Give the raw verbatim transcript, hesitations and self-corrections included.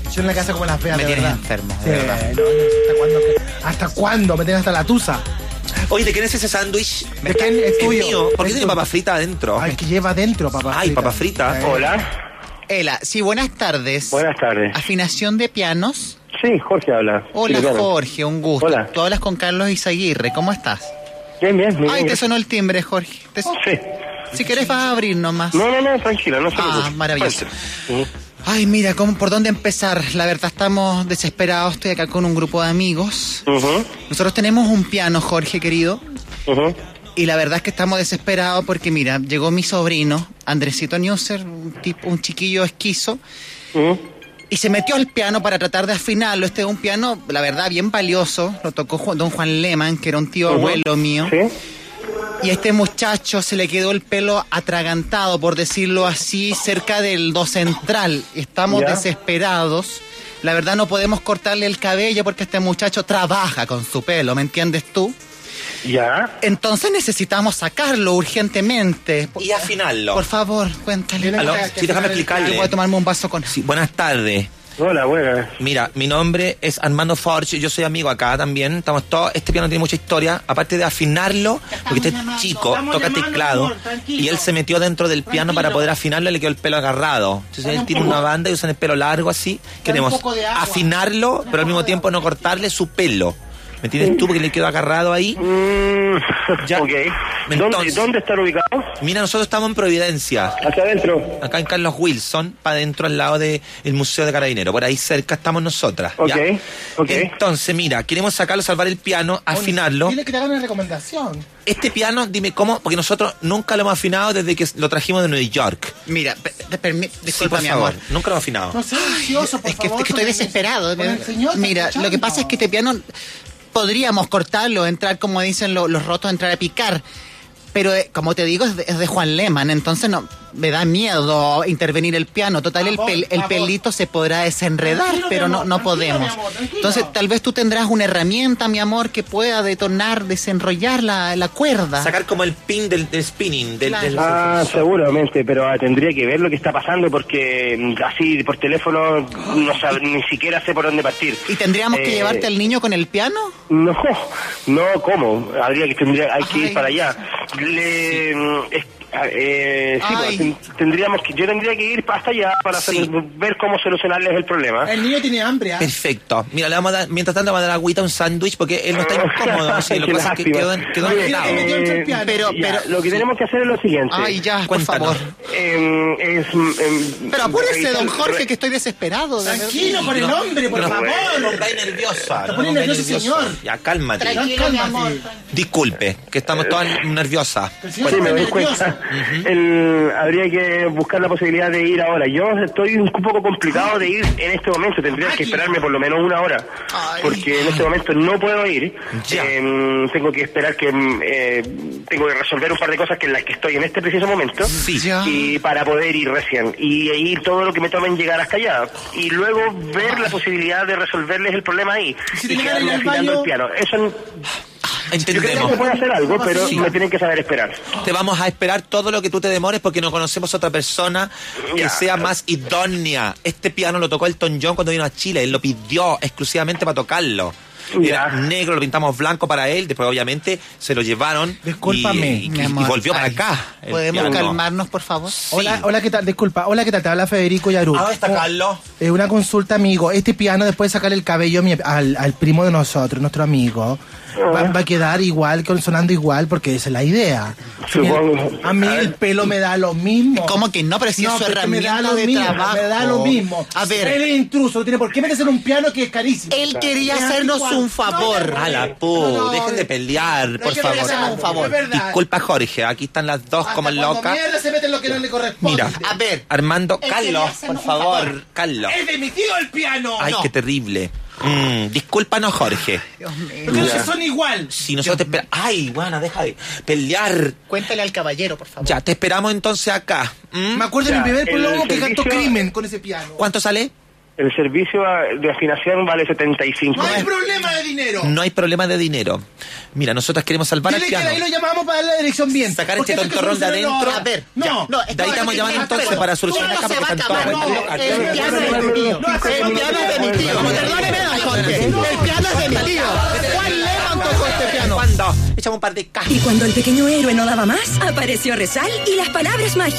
Yo en la casa como las feas, Me de tienes verdad. enfermo, Sí, de verdad. no, no sé ¿hasta cuándo? ¿Hasta cuándo? Me tienes hasta la tusa. Oye, ¿de quién es ese sándwich? ¿De quién? Es Es tuyo. mío. ¿Por qué Es tiene tuyo. papa frita adentro? Ay, que lleva adentro, papá. Ay, papa frita. Eh, Hola, Ela, sí, buenas tardes. buenas tardes. Afinación de pianos. Sí, Jorge habla. Hola, Sí, claro. Jorge, un gusto. Hola. Tú hablas con Carlos Izaguirre, ¿cómo estás? Bien, bien, muy Ay, bien. te sonó el timbre, Jorge. Te- Sí. Si querés vas a abrir nomás. No, no, no, tranquila, no se Ah, preocupe. maravilloso. Ujú. Ay, mira, ¿cómo, ¿por dónde empezar? La verdad, estamos desesperados. Estoy acá con un grupo de amigos. Ujú, Nosotros tenemos un piano, Jorge, querido. ujú. Y la verdad es que estamos desesperados porque, mira, llegó mi sobrino, Andresito Newser, un, tipo, un chiquillo esquizo, Ujú. y se metió al piano para tratar de afinarlo. Este es un piano, la verdad, bien valioso. Lo tocó Ju- don Juan Lehmann, que era un tío Ujú. abuelo mío. Sí. Y a este muchacho se le quedó el pelo atragantado, por decirlo así, cerca del do central. Estamos Ya. desesperados. La verdad no podemos cortarle el cabello porque este muchacho trabaja con su pelo, ¿me entiendes tú? Ya. Entonces necesitamos sacarlo urgentemente. Por, Y afinarlo. por favor, cuéntale. Aló, que sí, déjame afinar el explicarle. Yo voy a tomarme un vaso con... Sí, buenas tardes. Hola, buenas. Mira, mi nombre es Armando Forge, yo soy amigo acá también, estamos todos, este piano tiene mucha historia, aparte de afinarlo, porque este chico toca teclado y él se metió dentro del piano para poder afinarlo y le quedó el pelo agarrado. Entonces él tiene una banda y usan el pelo largo así, queremos poco de agua. afinarlo, pero al mismo tiempo no cortarle su pelo. ¿Me entiendes tú? Porque le quedó agarrado ahí. Mm, Ya. ok. ¿Dónde, Entonces- ¿Dónde están ubicados? Mira, nosotros estamos en Providencia, Hacia adentro. acá en Carlos Wilson, para adentro al lado del Museo de Carabineros. Por ahí cerca estamos nosotras. Ok, ¿ya? ok. Entonces, mira, queremos sacarlo, salvar el piano, afinarlo. Dile que te hagan una recomendación. Este piano, dime cómo, porque nosotros nunca lo hemos afinado desde que lo trajimos de Nueva York. Mira, pe- te permi- Sí, disculpa, por mi favor, amor. nunca lo hemos afinado. No sé, ansioso, por Es que, favor. es que estoy con el- desesperado. con el señor, está Mira, lo que escuchando. pasa es que este piano podríamos cortarlo, entrar, como dicen lo- los rotos, entrar a picar. Pero, eh, como te digo, es de, es de Juan Lehmann, entonces no me da miedo intervenir el piano. Total, el, Favor, pel- el favor. pelito se podrá desenredar, Tranquilo, pero mi no, amor, no tranquilo, podemos. mi amor, tranquilo. Entonces, tal vez tú tendrás una herramienta, mi amor, que pueda detonar, desenrollar la, la cuerda. Sacar como el pin del, del spinning, del, Claro. del- Ah, seguramente, pero ah, tendría que ver lo que está pasando porque mm, así por teléfono no sab- ni siquiera sé por dónde partir. ¿Y tendríamos que Eh, llevarte al niño con el piano? No, no, ¿cómo? Habría que tendría, hay que Ay. ir para allá. Le, mm, es- eh, sí, Ay. pues, ten- tendríamos que, yo tendría que ir hasta allá para hacer- Sí. ver cómo solucionarles el problema. El niño tiene hambre, ¿ah? Perfecto. Mira, le vamos a dar, mientras tanto, le vamos a dar agüita, un sándwich, porque él no está incómodo. Sí, lo que Qué pasa es que lástima. quedó, quedó Mira, enredado. que metió entre el piano. Pero, Ya, pero... lo que tenemos que hacer es lo siguiente. Ay, ya, por Cuéntanos. favor. Em, es, em, Pero apúrese, revisar- don Jorge, re- que estoy desesperado. de Tranquilo con el No, hombre, por no, favor. No pongáis nerviosa. Te no pone pongáis nervioso, señor. Ya, cálmate. Tranquilo, mi amor. Disculpe, que estamos todas nerviosas. El señor Sí, está me doy nervioso. cuenta. El- habría que buscar la posibilidad de ir ahora. Yo estoy un poco complicado de ir en este momento. Tendría que esperarme por lo menos una hora. Ay. Porque en este momento no puedo ir. Ya. Eh, tengo que esperar que... eh, tengo que resolver un par de cosas que en las que estoy en este preciso momento. Sí. Ya. Y para poder ir recién. Y ir todo lo que me tome en llegar hasta allá. Y luego ver la posibilidad de resolverles el problema ahí. si te Y llegan quedarme al afinando baño? el piano. Eso... Yo creo que Entendemos. se puede hacer algo, pero Sí. me tienen que saber esperar. Te vamos a esperar todo lo que tú te demores porque no conocemos otra persona que Ya. sea más idónea. Este piano lo tocó Elton John cuando vino a Chile. Él lo pidió exclusivamente para tocarlo. Era Ya. negro, lo pintamos blanco para él. Después, obviamente, se lo llevaron. Discúlpame, y, y- Mi y amor. volvió para Ay, acá. el ¿Podemos piano. calmarnos, por favor? Sí. Hola, hola, ¿qué tal? Disculpa. Hola, ¿qué tal? Te habla Federico Yarur. Ah, ¿dónde está Carlos? Es una consulta, amigo. Este piano, después de sacar el cabello a mi- al, al primo de nosotros, nuestro amigo, va, va a quedar igual, con- sonando igual, porque esa es la idea. Supongo. A mí el pelo me da lo mismo. ¿Cómo que no? Pero si es su pero que me da herramienta lo de mismo, trabajo. Me da lo mismo. A ver. Él es intruso, no tiene por qué meterse en un piano que es carísimo. Él quería Es hacernos anticuado. un favor. No, A la pu, No, no, dejen de eh, pelear, no por hay que favor. pelear, un favor. es verdad. Disculpa, Jorge, aquí están las dos Hasta como cuando locas. mierda se mete en lo que no le corresponde. Mira, A ver. Armando, Él Carlos, quería por hacernos un favor, favor. Carlos. ¡Es de mi tío el piano! Ay, No. qué terrible. Mm, discúlpanos, Jorge. Dios mío. Porque no se son igual. Si nosotros te esperamos. Ay, bueno, deja de pelear. Cuéntale al caballero, por favor. Ya, te esperamos entonces acá. ¿Mm? Me acuerdo de Ya, mi primer el prólogo que cantó servicio- Crimen con ese piano. ¿Cuánto sale? El servicio de afinación vale setenta y cinco. No hay problema de dinero. No hay problema de dinero. Mira, nosotros queremos salvar Dile al que piano. de ahí lo llamamos para la dirección bien. Sacar Porque este esto tontorrón que de soluciona- adentro. A ver, Ya. no, De ahí estamos llamando entonces para solucionar acá porque están todos. El piano es de mi tío. El piano es de mi tío. Perdóneme, don Jorge. El piano es de mi tío. Juan Lehmann tocó este piano. ¿Cuándo? Echamos un par de cajas. Y cuando el pequeño héroe no daba más, apareció Resal y las palabras mágicas.